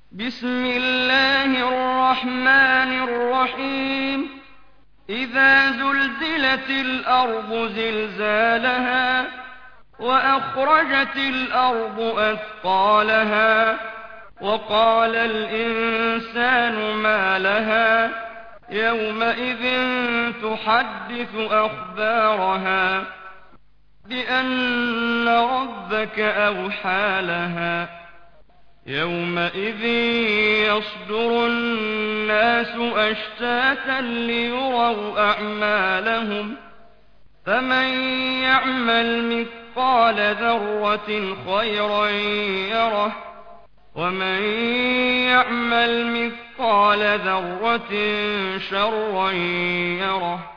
بسم الله الرحمن الرحيم إذا زلزلت الأرض زلزالها وأخرجت الأرض أثقالها وقال الإنسان ما لها يومئذ تحدث أخبارها بأن ربك أوحى لها يومئذ يصدر الناس أشتاتا ليروا أعمالهم فمن يعمل مثقال ذرة خيرا يره ومن يعمل مثقال ذرة شرا يره